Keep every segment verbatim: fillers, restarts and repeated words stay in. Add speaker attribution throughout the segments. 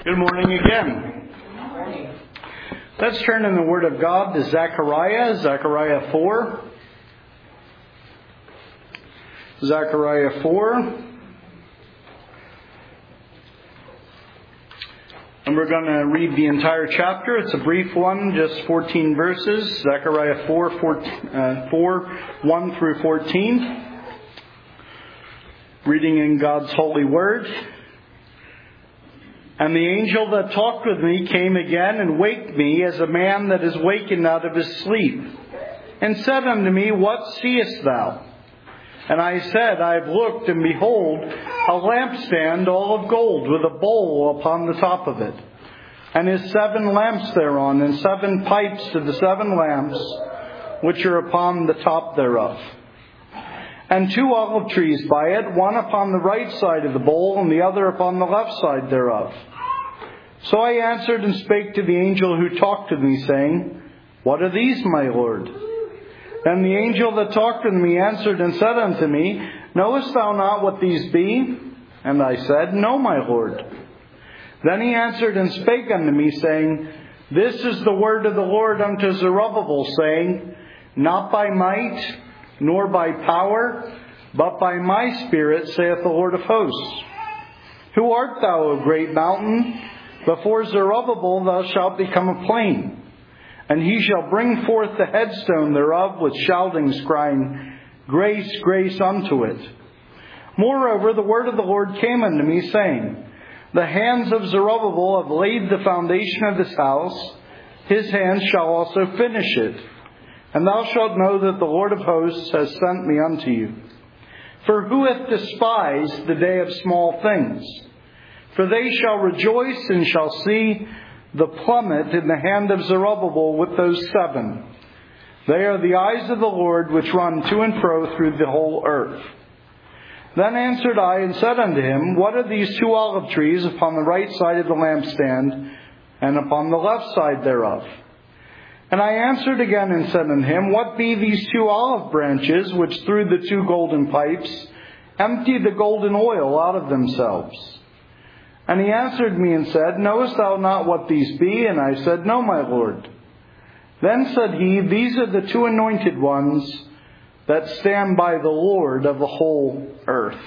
Speaker 1: Good morning again.
Speaker 2: Good morning.
Speaker 1: Let's turn in the Word of God to Zechariah, Zechariah four. Zechariah four. And we're going to read the entire chapter. It's a brief one, just fourteen verses. Zechariah four, fourteen, uh, four, one through fourteen. Reading in God's holy Word. And the angel that talked with me came again and waked me as a man that is wakened out of his sleep, and said unto me, What seest thou? And I said, I have looked, and behold, a lampstand all of gold, with a bowl upon the top of it, and his seven lamps thereon, and seven pipes to the seven lamps which are upon the top thereof. And two olive trees by it, one upon the right side of the bowl, and the other upon the left side thereof. So I answered and spake to the angel who talked with me, saying, What are these, my Lord? Then the angel that talked with me answered and said unto me, Knowest thou not what these be? And I said, No, my Lord. Then he answered and spake unto me, saying, This is the word of the Lord unto Zerubbabel, saying, Not by might, nor by power, but by my Spirit, saith the Lord of hosts. Who art thou, O great mountain? Before Zerubbabel thou shalt become a plain. And he shall bring forth the headstone thereof with shoutings, crying, Grace, grace unto it. Moreover, the word of the Lord came unto me, saying, The hands of Zerubbabel have laid the foundation of this house. His hands shall also finish it. And thou shalt know that the Lord of hosts has sent me unto you. For who hath despised the day of small things? For they shall rejoice and shall see the plummet in the hand of Zerubbabel with those seven. They are the eyes of the Lord which run to and fro through the whole earth. Then answered I and said unto him, What are these two olive trees upon the right side of the lampstand, and upon the left side thereof? And I answered again and said unto him, What be these two olive branches, which through the two golden pipes empty the golden oil out of themselves? And he answered me and said, Knowest thou not what these be? And I said, No, my Lord. Then said he, These are the two anointed ones that stand by the Lord of the whole earth.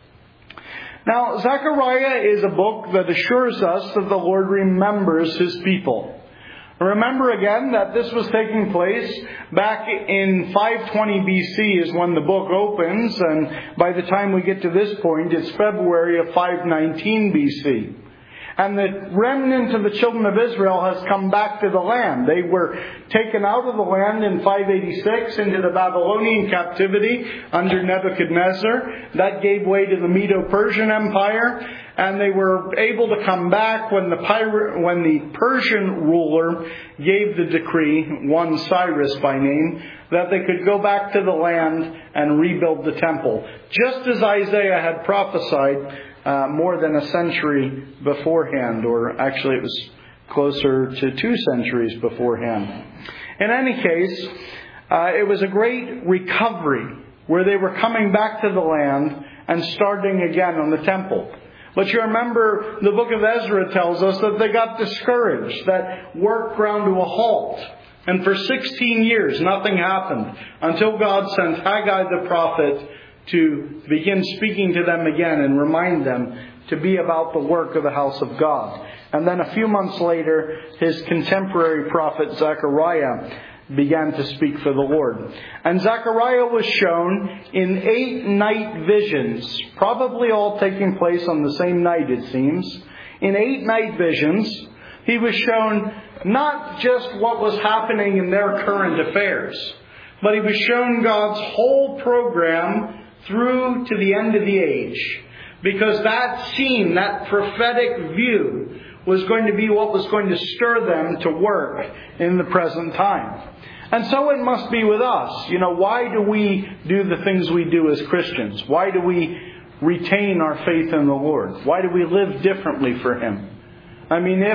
Speaker 1: Now, Zechariah is a book that assures us that the Lord remembers His people. Remember again that this was taking place back in five twenty B C is when the book opens, and by the time we get to this point, it's February of five nineteen B C. And the remnant of the children of Israel has come back to the land. They were taken out of the land in five eighty-six into the Babylonian captivity under Nebuchadnezzar. That gave way to the Medo-Persian Empire. And they were able to come back when the Pir- when the Persian ruler gave the decree, one Cyrus by name, that they could go back to the land and rebuild the temple. Just as Isaiah had prophesied uh, more than a century beforehand, or actually it was closer to two centuries beforehand. In any case, uh, it was a great recovery where they were coming back to the land and starting again on the temple. But you remember the book of Ezra tells us that they got discouraged, that work ground to a halt. And for sixteen years, nothing happened until God sent Haggai the prophet to begin speaking to them again and remind them to be about the work of the house of God. And then a few months later, his contemporary prophet Zechariah began to speak for the Lord. And Zechariah was shown in eight night visions, probably all taking place on the same night, it seems. In eight night visions, he was shown not just what was happening in their current affairs, but he was shown God's whole program through to the end of the age. Because that scene, that prophetic view, was going to be what was going to stir them to work in the present time. And so it must be with us. You know, why do we do the things we do as Christians? Why do we retain our faith in the Lord? Why do we live differently for Him? I mean, if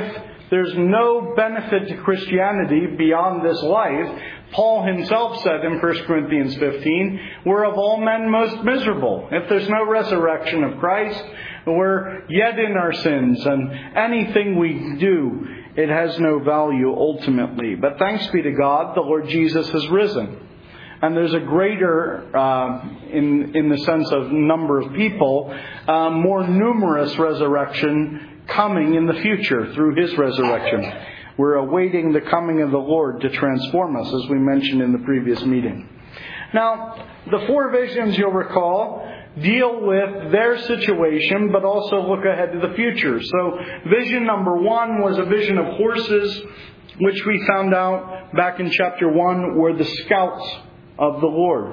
Speaker 1: There's no benefit to Christianity beyond this life. Paul himself said in First Corinthians fifteen, we're of all men most miserable. If there's no resurrection of Christ, we're yet in our sins, and anything we do, it has no value ultimately. But thanks be to God, the Lord Jesus has risen. And there's a greater, uh, in, in the sense of number of people, uh, more numerous resurrection coming in the future through His resurrection. We're awaiting the coming of the Lord to transform us, as we mentioned in the previous meeting. Now, the four visions, you'll recall, deal with their situation, but also look ahead to the future. So, vision number one was a vision of horses, which we found out back in chapter one were the scouts of the Lord.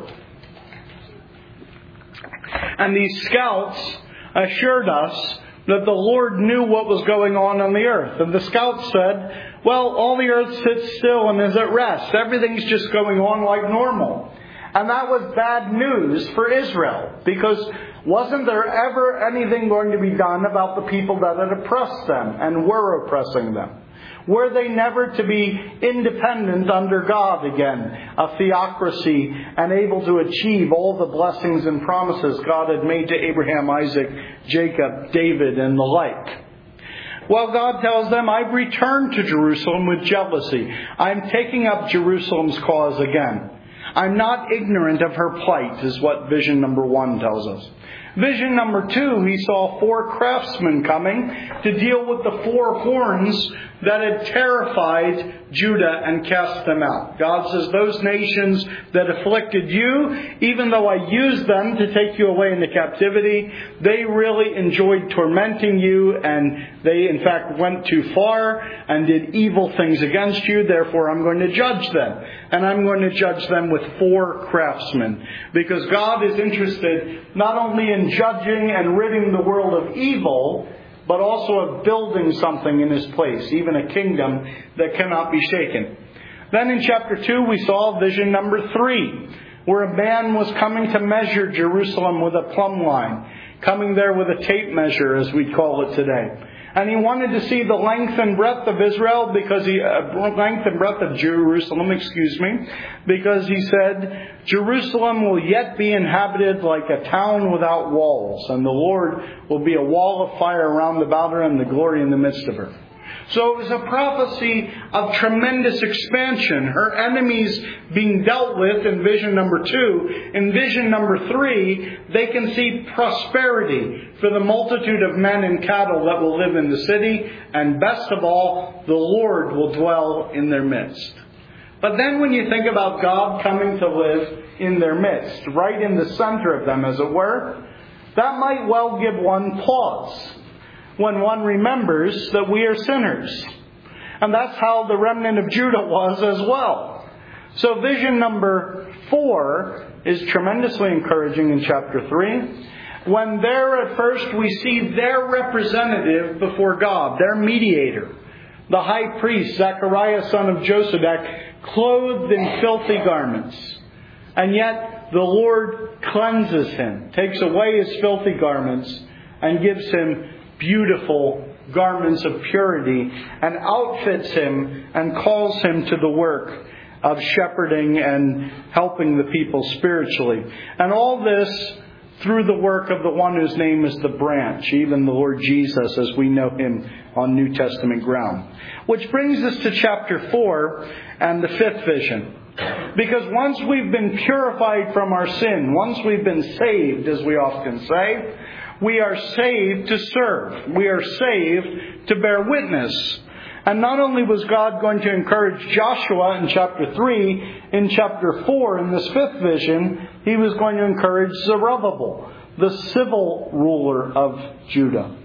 Speaker 1: And these scouts assured us that the Lord knew what was going on on the earth. And the scouts said, well, all the earth sits still and is at rest. Everything's just going on like normal. And that was bad news for Israel, because wasn't there ever anything going to be done about the people that had oppressed them and were oppressing them? Were they never to be independent under God again, a theocracy, and able to achieve all the blessings and promises God had made to Abraham, Isaac, Jacob, David, and the like? Well, God tells them, I've returned to Jerusalem with jealousy. I'm taking up Jerusalem's cause again. I'm not ignorant of her plight, is what vision number one tells us. Vision number two, he saw four craftsmen coming to deal with the four horns that had terrified Judah and cast them out. God says, those nations that afflicted you, even though I used them to take you away into captivity, they really enjoyed tormenting you, and they in fact went too far and did evil things against you. Therefore, I'm going to judge them. And I'm going to judge them with four craftsmen. Because God is interested not only in judging and ridding the world of evil, but also of building something in His place, even a kingdom that cannot be shaken. Then in chapter two, we saw vision number three, where a man was coming to measure Jerusalem with a plumb line, coming there with a tape measure, as we call it today. And he wanted to see the length and breadth of Israel, because he, uh, length and breadth of Jerusalem, excuse me, because he said, Jerusalem will yet be inhabited like a town without walls, and the Lord will be a wall of fire round about her and the glory in the midst of her. So it was a prophecy of tremendous expansion. Her enemies being dealt with in vision number two. In vision number three, they can see prosperity for the multitude of men and cattle that will live in the city. And best of all, the Lord will dwell in their midst. But then when you think about God coming to live in their midst, right in the center of them, as it were, that might well give one pause, when one remembers that we are sinners. And that's how the remnant of Judah was as well. So vision number four is tremendously encouraging in chapter three. When there at first we see their representative before God, their mediator, the high priest, Zechariah son of Josedek, clothed in filthy garments. And yet the Lord cleanses him, takes away his filthy garments, and gives him beautiful garments of purity, and outfits him and calls him to the work of shepherding and helping the people spiritually. And all this through the work of the one whose name is the branch, even the Lord Jesus as we know him on New Testament ground. Which brings us to chapter four and the fifth vision. Because once we've been purified from our sin, once we've been saved, as we often say, we are saved to serve. We are saved to bear witness. And not only was God going to encourage Joshua in chapter three, in chapter four, in this fifth vision, He was going to encourage Zerubbabel, the civil ruler of Judah.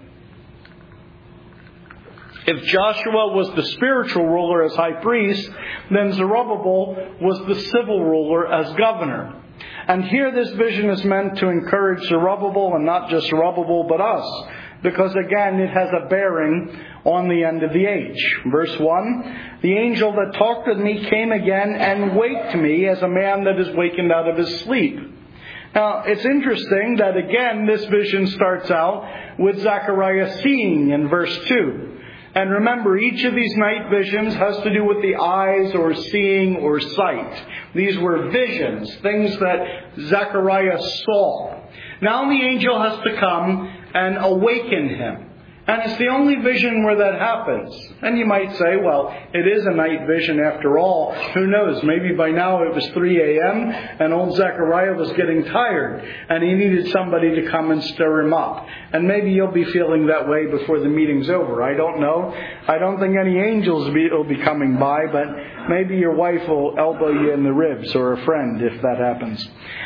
Speaker 1: If Joshua was the spiritual ruler as high priest, then Zerubbabel was the civil ruler as governor. And here this vision is meant to encourage Zerubbabel, and not just Zerubbabel, but us. Because again, it has a bearing on the end of the age. Verse one, the angel that talked with me came again and waked me as a man that is wakened out of his sleep. Now, it's interesting that again, this vision starts out with Zechariah seeing in verse two. And remember, each of these night visions has to do with the eyes or seeing or sight. These were visions, things that Zechariah saw. Now the angel has to come and awaken him. And it's the only vision where that happens. And you might say, well, it is a night vision after all. Who knows? Maybe by now it was three a.m. and old Zechariah was getting tired and he needed somebody to come and stir him up. And maybe you'll be feeling that way before the meeting's over. I don't know. I don't think any angels will be coming by, but maybe your wife will elbow you in the ribs, or a friend if that happens.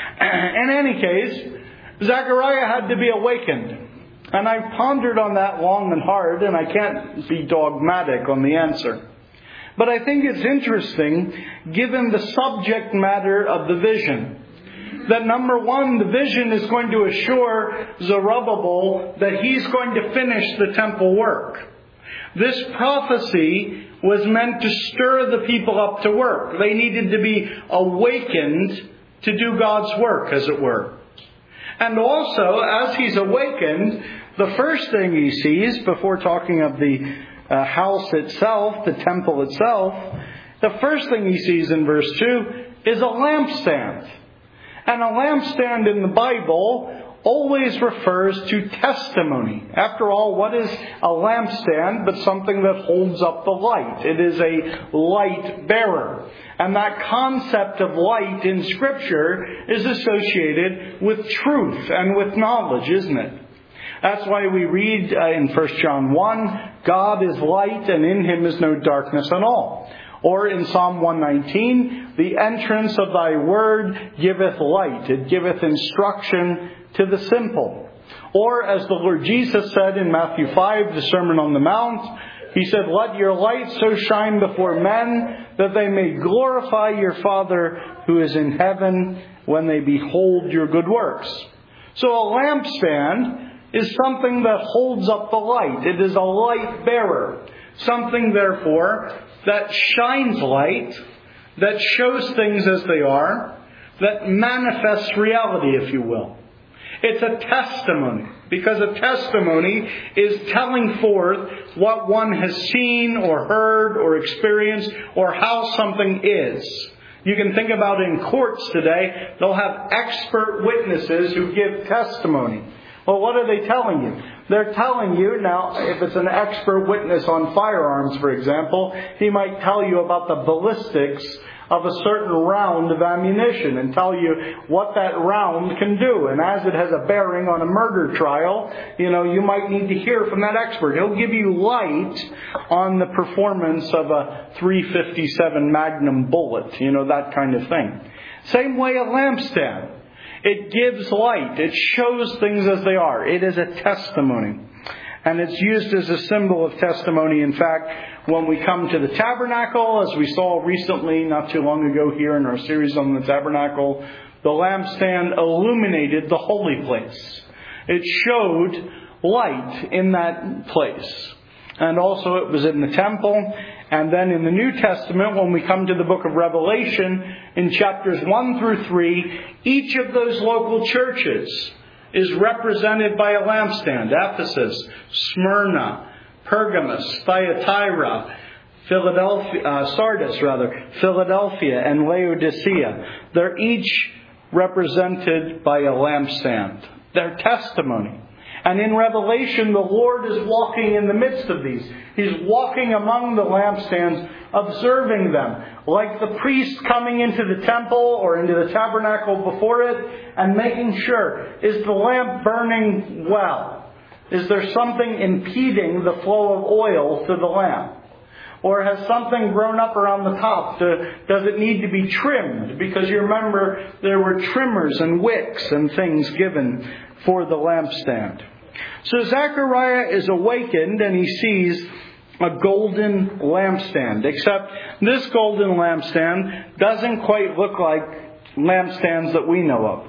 Speaker 1: In any case, Zechariah had to be awakened. And I pondered on that long and hard, and I can't be dogmatic on the answer. But I think it's interesting, given the subject matter of the vision, that number one, the vision is going to assure Zerubbabel that he's going to finish the temple work. This prophecy was meant to stir the people up to work. They needed to be awakened to do God's work, as it were. And also, as he's awakened, the first thing he sees, before talking of the uh, house itself, the temple itself, the first thing he sees in verse two is a lampstand. And a lampstand in the Bible always refers to testimony. After all, what is a lampstand but something that holds up the light? It is a light bearer. And that concept of light in Scripture is associated with truth and with knowledge, isn't it? That's why we read uh, in First John one, God is light and in Him is no darkness at all. Or in Psalm one nineteen, the entrance of thy word giveth light. It giveth instruction to the simple. Or as the Lord Jesus said in Matthew five, the Sermon on the Mount, He said, let your light so shine before men that they may glorify your Father who is in heaven when they behold your good works. So a lampstand is something that holds up the light. It is a light bearer. Something, therefore, that shines light, that shows things as they are, that manifests reality, if you will. It's a testimony, because a testimony is telling forth what one has seen or heard or experienced or how something is. You can think about in courts today, they'll have expert witnesses who give testimony. Well, what are they telling you? They're telling you, now, if it's an expert witness on firearms, for example, he might tell you about the ballistics of a certain round of ammunition and tell you what that round can do. And as it has a bearing on a murder trial, you know, you might need to hear from that expert. He'll give you light on the performance of a three fifty-seven Magnum bullet, you know, that kind of thing. Same way a lampstand. It gives light. It shows things as they are. It is a testimony. And it's used as a symbol of testimony. In fact, when we come to the tabernacle, as we saw recently, not too long ago here in our series on the tabernacle, the lampstand illuminated the holy place. It showed light in that place. And also it was in the temple. And then in the New Testament, when we come to the book of Revelation, in chapters one through three, each of those local churches is represented by a lampstand. Ephesus, Smyrna, Pergamos, Thyatira, Philadelphia, uh, Sardis rather, Philadelphia, and Laodicea. They're each represented by a lampstand. Their testimony. And in Revelation, the Lord is walking in the midst of these. He's walking among the lampstands, observing them, like the priest coming into the temple or into the tabernacle before it, and making sure, is the lamp burning well? Is there something impeding the flow of oil to the lamp? Or has something grown up around the top? To, does it need to be trimmed? Because you remember there were trimmers and wicks and things given for the lampstand. So Zechariah is awakened and he sees a golden lampstand. Except this golden lampstand doesn't quite look like lampstands that we know of.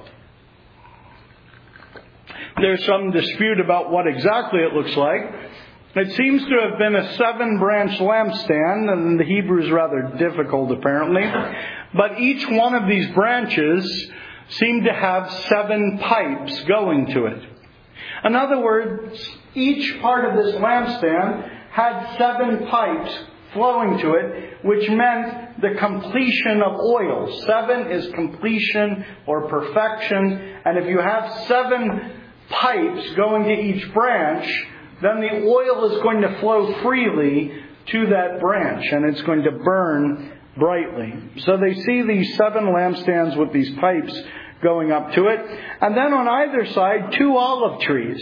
Speaker 1: There's some dispute about what exactly it looks like. It seems to have been a seven-branch lampstand, and the Hebrew is rather difficult apparently. But each one of these branches seemed to have seven pipes going to it. In other words, each part of this lampstand had seven pipes flowing to it, which meant the completion of oil. Seven is completion or perfection. And if you have seven pipes going to each branch, then the oil is going to flow freely to that branch, and it's going to burn brightly. So they see these seven lampstands with these pipes going up to it. And then on either side, two olive trees.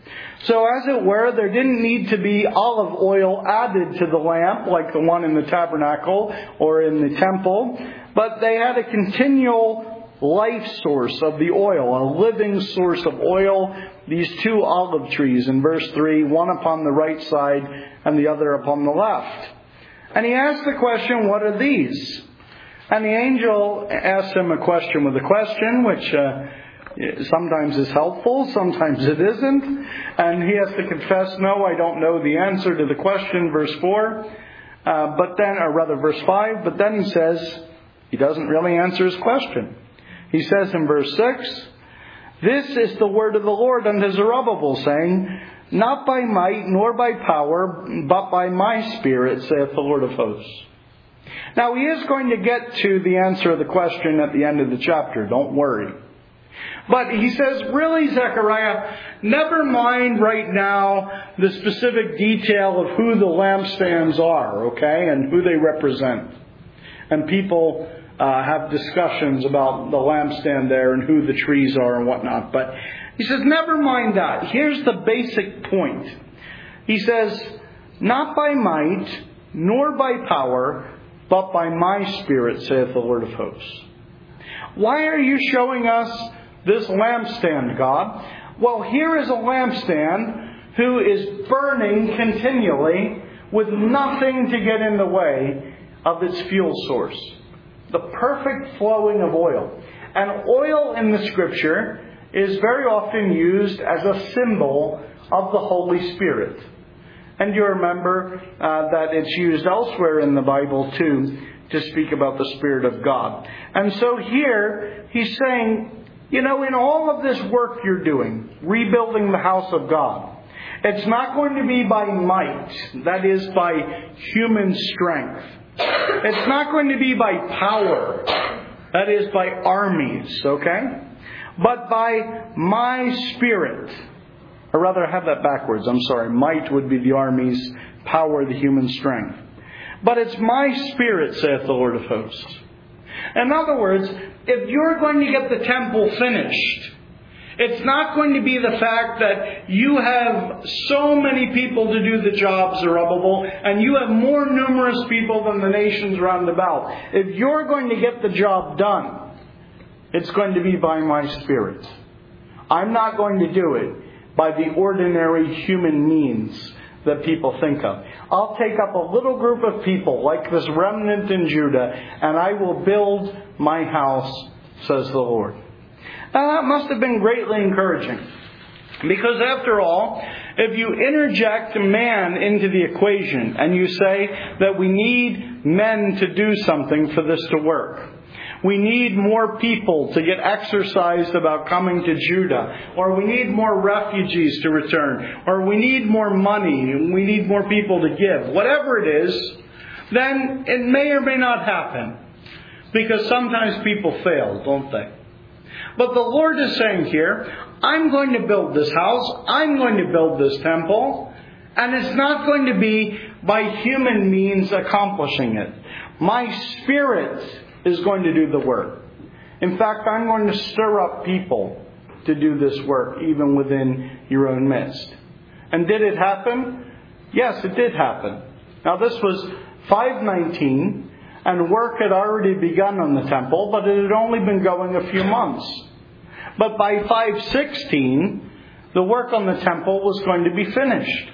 Speaker 1: So as it were, there didn't need to be olive oil added to the lamp like the one in the tabernacle or in the temple, but they had a continual life source of the oil, a living source of oil, these two olive trees in verse three, one upon the right side and the other upon the left. And he asked the question, what are these? And the angel asked him a question with a question, which uh, sometimes is helpful, sometimes it isn't. And he has to confess, no, I don't know the answer to the question, verse four. Uh, but then, or rather verse five, but then he says, he doesn't really answer his question. He says in verse six, this is the word of the Lord unto Zerubbabel, saying, not by might nor by power, but by my Spirit, saith the Lord of hosts. Now he is going to get to the answer of the question at the end of the chapter, don't worry. But he says, really, Zechariah, never mind right now the specific detail of who the lampstands are, okay, and who they represent. And people uh, have discussions about the lampstand there and who the trees are and whatnot. But he says, never mind that. Here's the basic point. He says, not by might, nor by power, but by my Spirit, saith the Lord of hosts. Why are you showing us this lampstand, God? Well, here is a lampstand who is burning continually with nothing to get in the way of its fuel source. The perfect flowing of oil. And oil in the Scripture is very often used as a symbol of the Holy Spirit. And you remember uh, that it's used elsewhere in the Bible too to speak about the Spirit of God. And so here he's saying, you know, in all of this work you're doing, rebuilding the house of God, it's not going to be by might, that is by human strength. It's not going to be by power, that is by armies, okay? But by my Spirit. Or rather, I have that backwards, I'm sorry. Might would be the armies, power the human strength. But it's my Spirit, saith the Lord of hosts. In other words, if you're going to get the temple finished, it's not going to be the fact that you have so many people to do the job, Zerubbabel, and you have more numerous people than the nations round about. If you're going to get the job done, it's going to be by my Spirit. I'm not going to do it by the ordinary human means that people think of. I'll take up a little group of people like this remnant in Judah, and I will build my house, says the Lord. Now that must have been greatly encouraging. Because after all, if you interject man into the equation and you say that we need men to do something for this to work, we need more people to get exercised about coming to Judah, or we need more refugees to return, or we need more money, and we need more people to give, whatever it is, then it may or may not happen. Because sometimes people fail, don't they? But the Lord is saying here, I'm going to build this house, I'm going to build this temple, and it's not going to be by human means accomplishing it. My Spirit is going to do the work. In fact, I'm going to stir up people to do this work, even within your own midst. And did it happen? Yes, it did happen. Now this was five nineteen, and work had already begun on the temple, but it had only been going a few months. But by five sixteen, the work on the temple was going to be finished.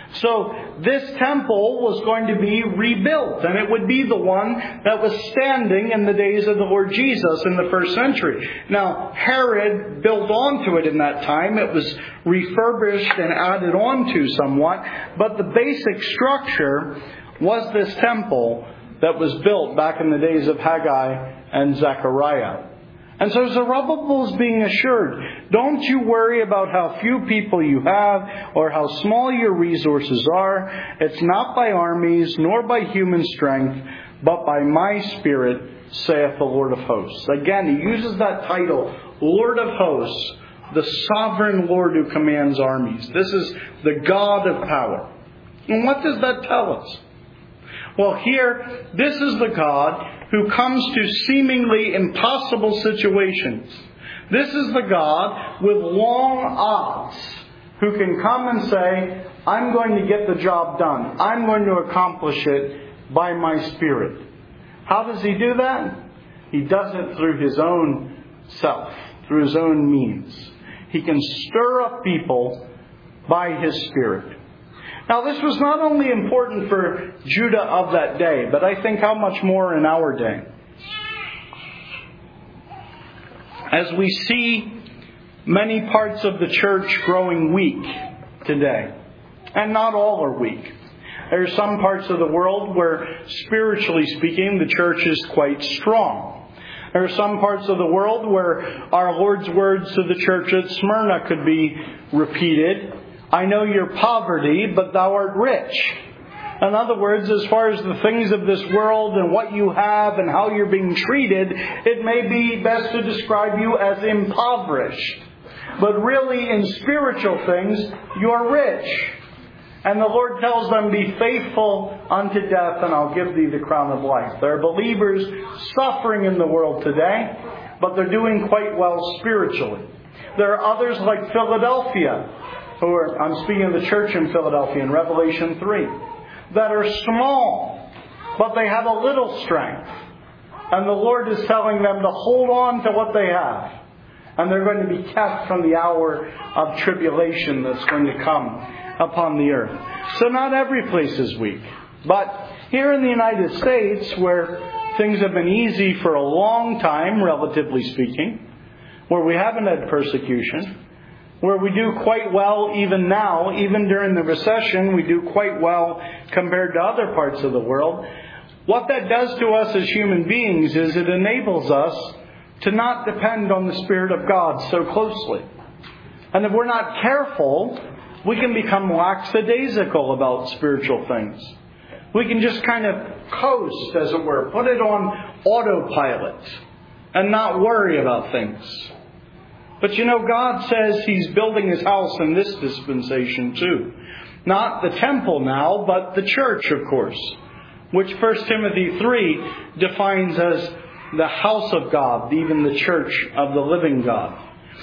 Speaker 1: So this temple was going to be rebuilt, and it would be the one that was standing in the days of the Lord Jesus in the first century. Now, Herod built onto it in that time. It was refurbished and added onto somewhat, but the basic structure was this temple that was built back in the days of Haggai and Zechariah. And so Zerubbabel is being assured, don't you worry about how few people you have or how small your resources are. It's not by armies nor by human strength, but by my Spirit, saith the Lord of hosts. Again, he uses that title, Lord of hosts, the sovereign Lord who commands armies. This is the God of power. And what does that tell us? Well, here, this is the God who comes to seemingly impossible situations. This is the God with long odds who can come and say, I'm going to get the job done. I'm going to accomplish it by my Spirit. How does he do that? He does it through his own self, through his own means. He can stir up people by his Spirit. Now, this was not only important for Judah of that day, but I think how much more in our day. As we see many parts of the church growing weak today, and not all are weak. There are some parts of the world where, spiritually speaking, the church is quite strong. There are some parts of the world where our Lord's words to the church at Smyrna could be repeated. I know your poverty, but thou art rich. In other words, as far as the things of this world and what you have and how you're being treated, it may be best to describe you as impoverished. But really, in spiritual things, you're rich. And the Lord tells them, be faithful unto death, and I'll give thee the crown of life. There are believers suffering in the world today, but they're doing quite well spiritually. There are others like Philadelphia, who are, I'm speaking of the church in Philadelphia in Revelation three, that are small, but they have a little strength. And the Lord is telling them to hold on to what they have. And they're going to be kept from the hour of tribulation that's going to come upon the earth. So not every place is weak. But here in the United States, where things have been easy for a long time, relatively speaking, where we haven't had persecution, where we do quite well even now, even during the recession, we do quite well compared to other parts of the world. What that does to us as human beings is it enables us to not depend on the Spirit of God so closely. And if we're not careful, we can become lackadaisical about spiritual things. We can just kind of coast, as it were, put it on autopilot and not worry about things. But you know, God says He's building His house in this dispensation too. Not the temple now, but the church, of course, which First Timothy three defines as the house of God, even the church of the living God.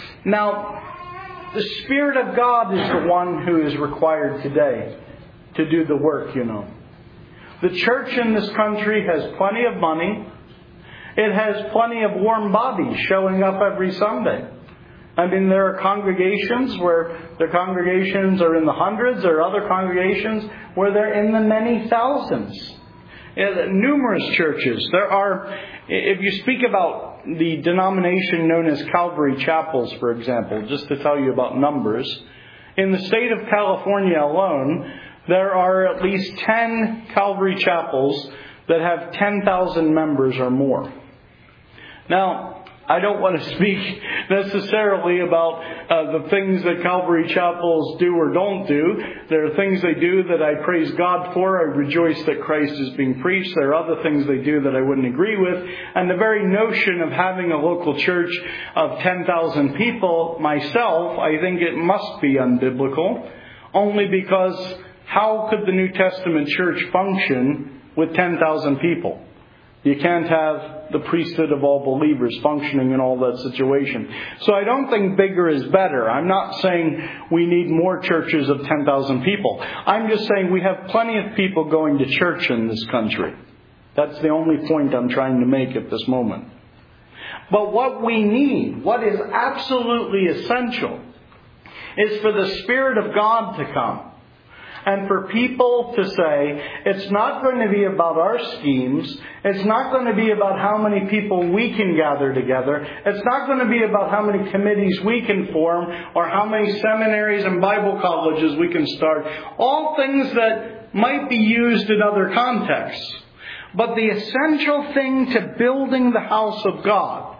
Speaker 1: Now, the Spirit of God is the one who is required today to do the work, you know. The church in this country has plenty of money. It has plenty of warm bodies showing up every Sunday. I mean, there are congregations where the congregations are in the hundreds. There are other congregations where they're in the many thousands. Numerous churches. There are, if you speak about the denomination known as Calvary Chapels, for example, just to tell you about numbers, in the state of California alone, there are at least ten Calvary Chapels that have ten thousand members or more. Now, I don't want to speak necessarily about uh, the things that Calvary Chapels do or don't do. There are things they do that I praise God for. I rejoice that Christ is being preached. There are other things they do that I wouldn't agree with. And the very notion of having a local church of ten thousand people, myself, I think it must be unbiblical. Only because how could the New Testament church function with ten thousand people? You can't have the priesthood of all believers functioning in all that situation. So I don't think bigger is better. I'm not saying we need more churches of ten thousand people. I'm just saying we have plenty of people going to church in this country. That's the only point I'm trying to make at this moment. But what we need, what is absolutely essential, is for the Spirit of God to come. And for people to say, it's not going to be about our schemes. It's not going to be about how many people we can gather together. It's not going to be about how many committees we can form or how many seminaries and Bible colleges we can start. All things that might be used in other contexts. But the essential thing to building the house of God,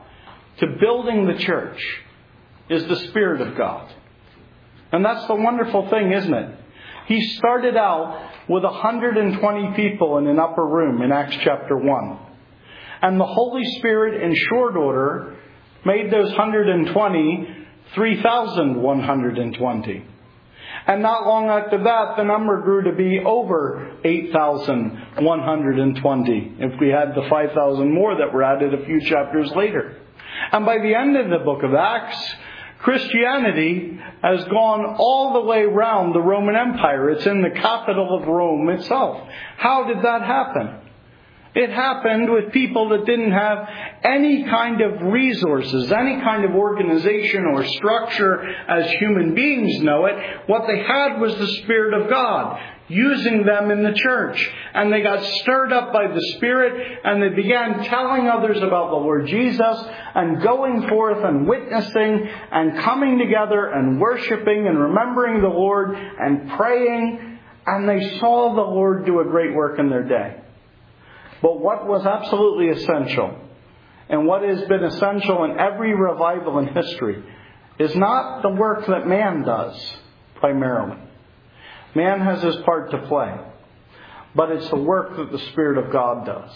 Speaker 1: to building the church is the Spirit of God. And that's the wonderful thing, isn't it? He started out with one hundred twenty people in an upper room in Acts chapter one. And the Holy Spirit, in short order, made those one hundred twenty three thousand one hundred twenty. And not long after that, the number grew to be over eight thousand one hundred twenty, if we had the five thousand more that were added a few chapters later. And by the end of the book of Acts, Christianity has gone all the way around the Roman Empire. It's in the capital of Rome itself. How did that happen? It happened with people that didn't have any kind of resources, any kind of organization or structure as human beings know it. What they had was the Spirit of God using them in the church. And they got stirred up by the Spirit and they began telling others about the Lord Jesus and going forth and witnessing and coming together and worshiping and remembering the Lord and praying. And they saw the Lord do a great work in their day. But what was absolutely essential, and what has been essential in every revival in history, is not the work that man does, primarily. Man has his part to play. But it's the work that the Spirit of God does.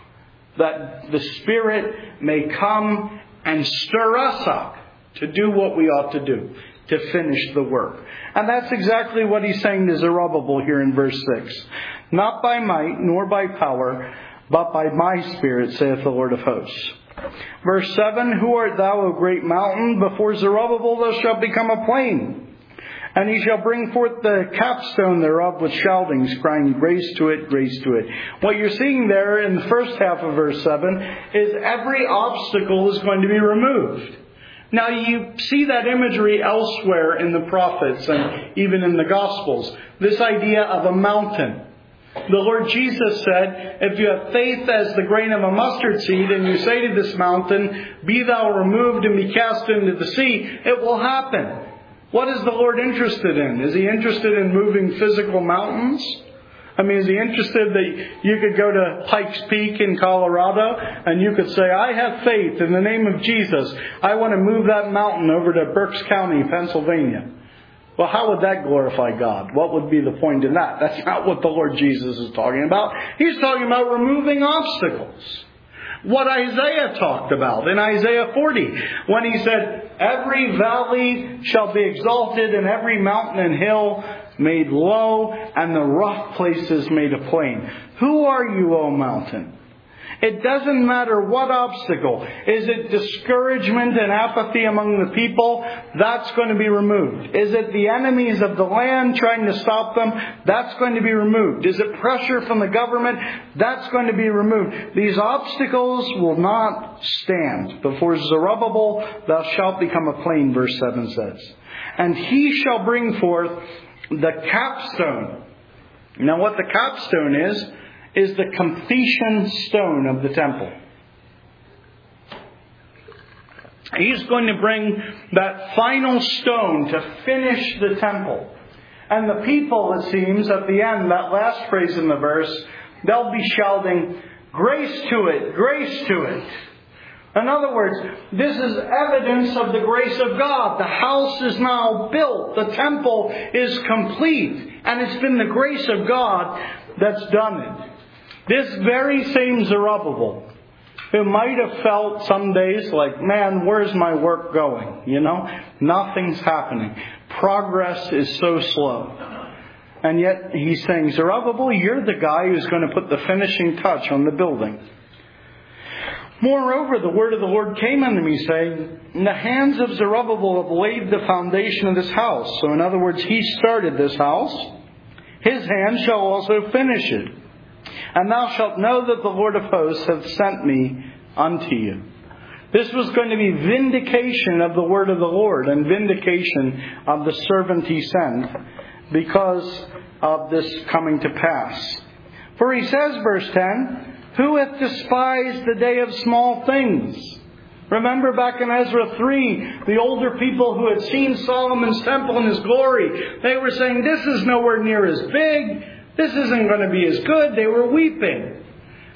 Speaker 1: That the Spirit may come and stir us up to do what we ought to do, to finish the work. And that's exactly what he's saying to Zerubbabel here in verse six. Not by might, nor by power, but by my Spirit, saith the Lord of hosts. Verse seven, Who art thou, O great mountain? Before Zerubbabel thou shalt become a plain. And he shall bring forth the capstone thereof with shoutings, crying, Grace to it, grace to it. What you're seeing there in the first half of verse seven is every obstacle is going to be removed. Now you see that imagery elsewhere in the prophets and even in the Gospels. This idea of a mountain. The Lord Jesus said, if you have faith as the grain of a mustard seed and you say to this mountain, be thou removed and be cast into the sea, it will happen. What is the Lord interested in? Is He interested in moving physical mountains? I mean, is He interested that you could go to Pikes Peak in Colorado and you could say, I have faith in the name of Jesus. I want to move that mountain over to Berks County, Pennsylvania. Well, how would that glorify God? What would be the point in that? That's not what the Lord Jesus is talking about. He's talking about removing obstacles. What Isaiah talked about in Isaiah forty, when he said, every valley shall be exalted and every mountain and hill made low and the rough places made a plain. Who are you, O mountain? It doesn't matter what obstacle. Is it discouragement and apathy among the people? That's going to be removed. Is it the enemies of the land trying to stop them? That's going to be removed. Is it pressure from the government? That's going to be removed. These obstacles will not stand. Before Zerubbabel, thou shalt become a plain, verse seven says. And he shall bring forth the capstone. Now what the capstone is, is the completion stone of the temple. He's going to bring that final stone to finish the temple. And the people, it seems, at the end, that last phrase in the verse, they'll be shouting, grace to it, grace to it. In other words, this is evidence of the grace of God. The house is now built. The temple is complete. And it's been the grace of God that's done it. This very same Zerubbabel, who might have felt some days like, man, where's my work going? You know, nothing's happening. Progress is so slow. And yet he's saying, Zerubbabel, you're the guy who's going to put the finishing touch on the building. Moreover, the word of the Lord came unto me, saying, in the hands of Zerubbabel have laid the foundation of this house. So in other words, he started this house. His hand shall also finish it. And thou shalt know that the Lord of hosts hath sent me unto you. This was going to be vindication of the word of the Lord and vindication of the servant he sent because of this coming to pass. For he says, verse ten, who hath despised the day of small things? Remember back in Ezra three, the older people who had seen Solomon's temple and his glory, they were saying, this is nowhere near as big. This isn't going to be as good. They were weeping.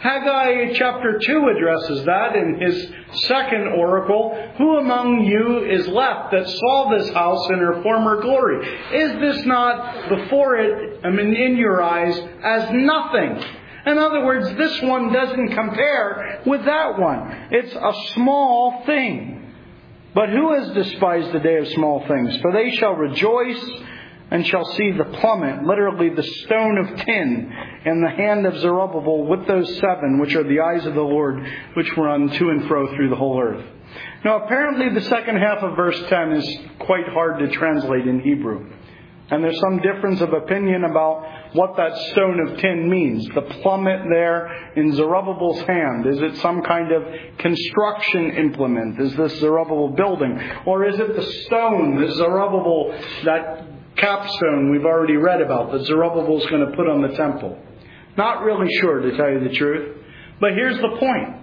Speaker 1: Haggai chapter two addresses that in his second oracle. Who among you is left that saw this house in her former glory? Is this not before it, I mean, in your eyes, as nothing? In other words, this one doesn't compare with that one. It's a small thing. But who has despised the day of small things? For they shall rejoice and shall see the plummet, literally the stone of tin, in the hand of Zerubbabel with those seven, which are the eyes of the Lord, which run to and fro through the whole earth. Now, apparently the second half of verse ten is quite hard to translate in Hebrew. And there's some difference of opinion about what that stone of tin means. The plummet there in Zerubbabel's hand. Is it some kind of construction implement? Is this Zerubbabel building? Or is it the stone that Zerubbabel, that capstone we've already read about, that Zerubbabel's going to put on the temple? Not really sure, to tell you the truth. But here's the point.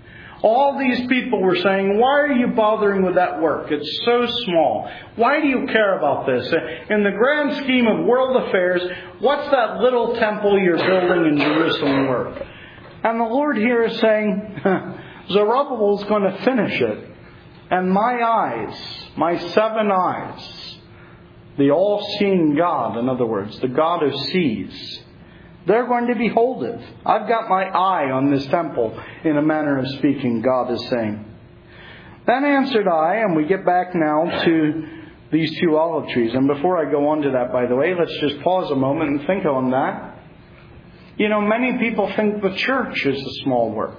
Speaker 1: All these people were saying, why are you bothering with that work? It's so small. Why do you care about this? In the grand scheme of world affairs, what's that little temple you're building in Jerusalem worth? And the Lord here is saying, Zerubbabel's going to finish it. And my eyes, my seven eyes, the all-seeing God, in other words, the God who sees, they're going to behold it. I've got my eye on this temple, in a manner of speaking, God is saying. Then answered I, and we get back now to these two olive trees. And before I go on to that, by the way, let's just pause a moment and think on that. You know, many people think the church is a small work.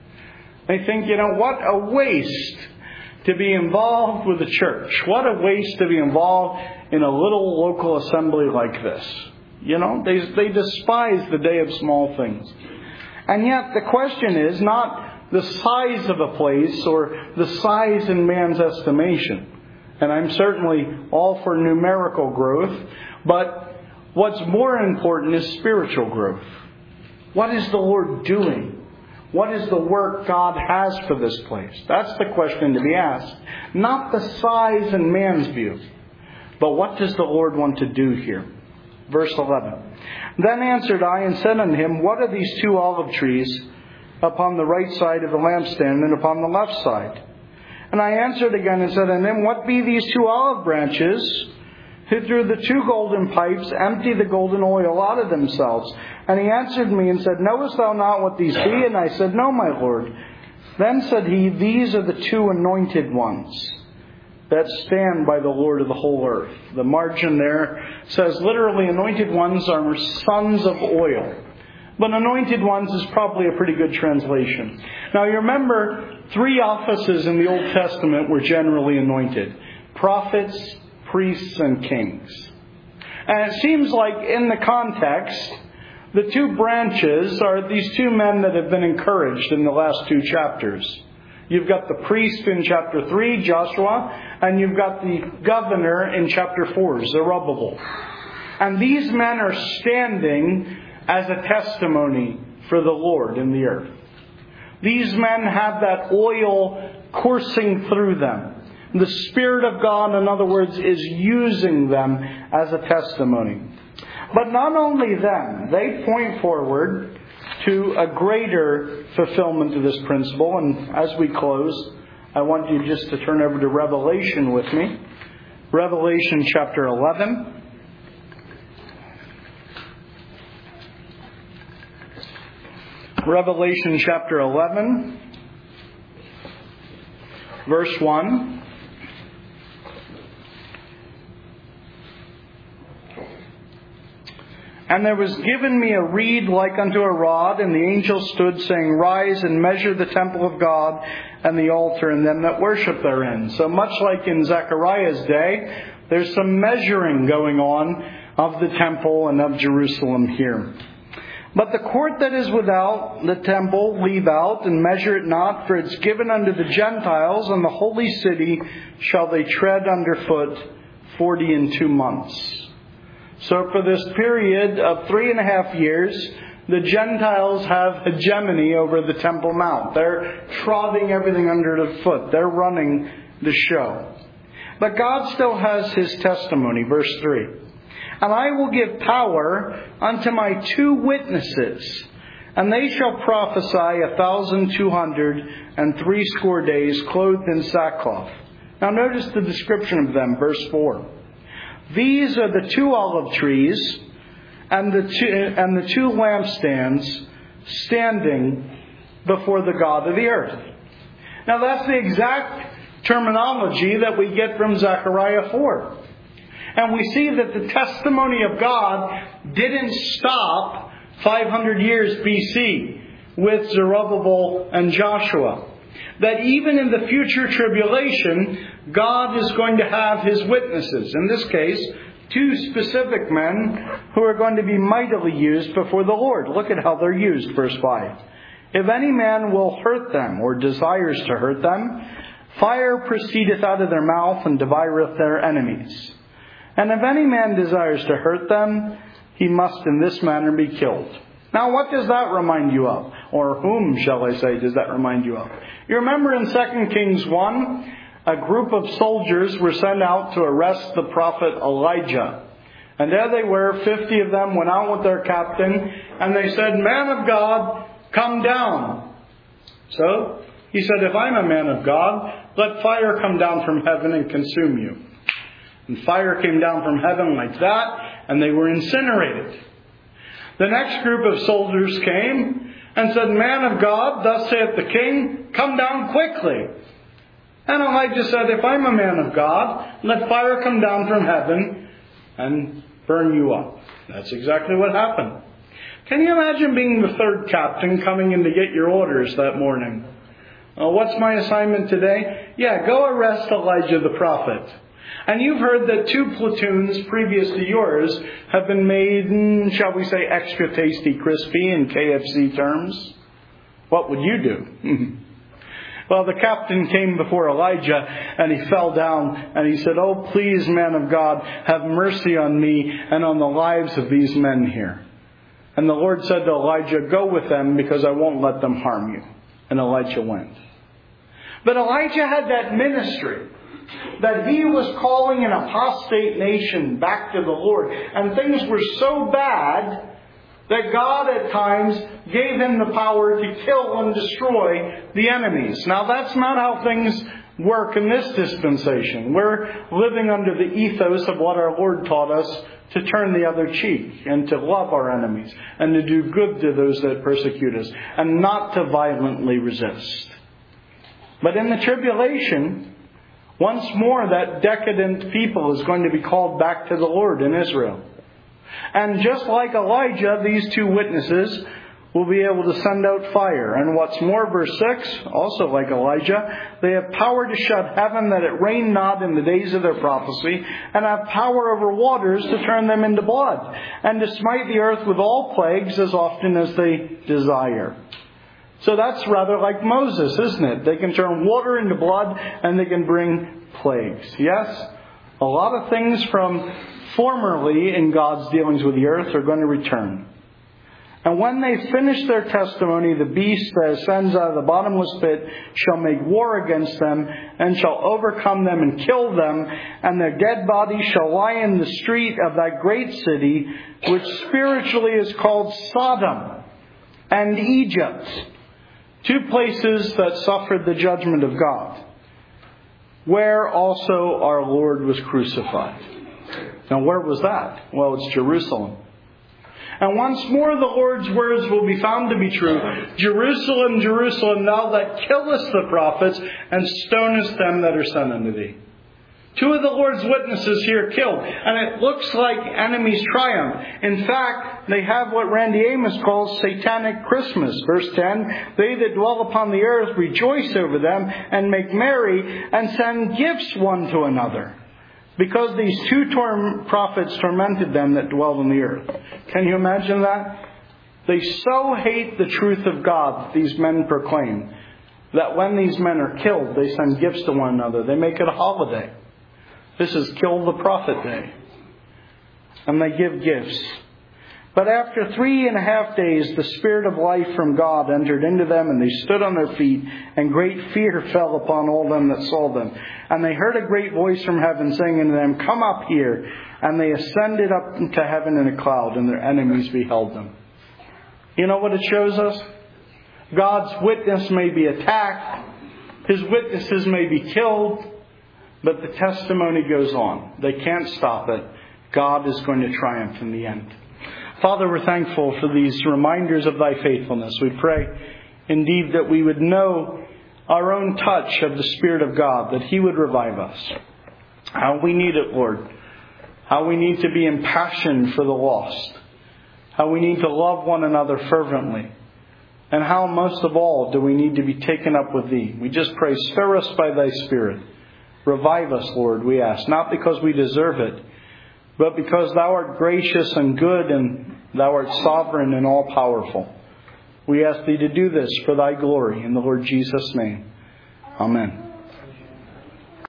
Speaker 1: They think, you know, what a waste to be involved with the church. What a waste to be involved in a little local assembly like this. You know, they they despise the day of small things. And yet the question is not the size of a place or the size in man's estimation. And I'm certainly all for numerical growth. But what's more important is spiritual growth. What is the Lord doing? What is the work God has for this place? That's the question to be asked. Not the size in man's view. But what does the Lord want to do here? Verse eleven. Then answered I and said unto him, what are these two olive trees upon the right side of the lampstand and upon the left side? And I answered again and said unto him, what be these two olive branches who through the two golden pipes empty the golden oil out of themselves? And he answered me and said, knowest thou not what these be? And I said, no, my Lord. Then said he, these are the two anointed ones that stand by the Lord of the whole earth. The margin there says literally anointed ones are sons of oil. But anointed ones is probably a pretty good translation. Now you remember, three offices in the Old Testament were generally anointed. Prophets, priests, and kings. And it seems like in the context, the two branches are these two men that have been encouraged in the last two chapters. You've got the priest in chapter three, Joshua, and you've got the governor in chapter four, Zerubbabel. And these men are standing as a testimony for the Lord in the earth. These men have that oil coursing through them. The Spirit of God, in other words, is using them as a testimony. But not only them, they point forward to a greater fulfillment of this principle. And as we close, I want you just to turn over to Revelation with me. Revelation chapter eleven. Revelation chapter eleven, verse one. And there was given me a reed like unto a rod, and the angel stood, saying, rise and measure the temple of God and the altar and them that worship therein. So much like in Zechariah's day, there's some measuring going on of the temple and of Jerusalem here. But the court that is without the temple leave out, and measure it not, for it's given unto the Gentiles, and the holy city shall they tread under foot forty and two months. So for this period of three and a half years, the Gentiles have hegemony over the Temple Mount. They're trotting everything under the foot. They're running the show. But God still has His testimony. Verse three. And I will give power unto my two witnesses, And they shall prophesy a thousand two hundred and threescore days, clothed in sackcloth. Now notice the description of them, verse four. These are the two olive trees and the two, and the two lampstands standing before the God of the earth. Now that's the exact terminology that we get from Zechariah four. And we see that the testimony of God didn't stop five hundred years B C with Zerubbabel and Joshua. That even in the future tribulation, God is going to have His witnesses. In this case, two specific men who are going to be mightily used before the Lord. Look at how they're used, verse five. If any man will hurt them, or desires to hurt them, fire proceedeth out of their mouth and devoureth their enemies. And if any man desires to hurt them, he must in this manner be killed. Now what does that remind you of? Or whom, shall I say, does that remind you of? You remember in Second Kings one, a group of soldiers were sent out to arrest the prophet Elijah. And there they were, fifty of them went out with their captain, and they said, "Man of God, come down." So he said, "If I'm a man of God, let fire come down from heaven and consume you." And fire came down from heaven like that, and they were incinerated. The next group of soldiers came and said, "Man of God, thus saith the king, come down quickly." And Elijah said, "If I'm a man of God, let fire come down from heaven and burn you up." That's exactly what happened. Can you imagine being the third captain coming in to get your orders that morning? Uh, what's my assignment today? Yeah, go arrest Elijah the prophet. And you've heard that two platoons previous to yours have been made, shall we say, extra tasty crispy in K F C terms. What would you do? Well, the captain came before Elijah and he fell down and he said, "Oh, please, man of God, have mercy on me and on the lives of these men here." And the Lord said to Elijah, "Go with them because I won't let them harm you." And Elijah went. But Elijah had that ministry that he was calling an apostate nation back to the Lord. And things were so bad that God at times gave him the power to kill and destroy the enemies. Now that's not how things work in this dispensation. We're living under the ethos of what our Lord taught us, to turn the other cheek and to love our enemies and to do good to those that persecute us and not to violently resist. But in the tribulation, once more that decadent people is going to be called back to the Lord in Israel. And just like Elijah, these two witnesses will be able to send out fire. And what's more, verse six, also like Elijah, they have power to shut heaven that it rain not in the days of their prophecy, and have power over waters to turn them into blood, and to smite the earth with all plagues as often as they desire. So that's rather like Moses, isn't it? They can turn water into blood and they can bring plagues. Yes? A lot of things from formerly in God's dealings with the earth are going to return. And when they finish their testimony, the beast that ascends out of the bottomless pit shall make war against them and shall overcome them and kill them, and their dead bodies shall lie in the street of that great city, which spiritually is called Sodom and Egypt, two places that suffered the judgment of God, where also our Lord was crucified. Now where was that? Well, it's Jerusalem. And once more the Lord's words will be found to be true. "Jerusalem, Jerusalem, thou that killest the prophets and stonest them that are sent unto thee." Two of the Lord's witnesses here killed. And it looks like enemies triumph. In fact, they have what Randy Amos calls satanic Christmas. Verse ten, "They that dwell upon the earth rejoice over them and make merry and send gifts one to another, because these two tor- prophets tormented them that dwell on the earth." Can you imagine that? They so hate the truth of God that these men proclaim, that when these men are killed, they send gifts to one another. They make it a holiday. This is Kill the Prophet Day. And they give gifts. But after three and a half days, the Spirit of life from God entered into them, and they stood on their feet, and great fear fell upon all them that saw them. And they heard a great voice from heaven saying unto them, "Come up here." And they ascended up into heaven in a cloud, and their enemies beheld them. You know what it shows us? God's witness may be attacked. His witnesses may be killed. But the testimony goes on. They can't stop it. God is going to triumph in the end. Father, we're thankful for these reminders of Thy faithfulness. We pray indeed that we would know our own touch of the Spirit of God, that He would revive us. How we need it, Lord. How we need to be impassioned for the lost. How we need to love one another fervently. And how most of all do we need to be taken up with Thee. We just pray, stir us by Thy Spirit. Revive us, Lord, we ask. Not because we deserve it, but because Thou art gracious and good and Thou art sovereign and all-powerful. We ask Thee to do this for Thy glory. In the Lord Jesus' name. Amen.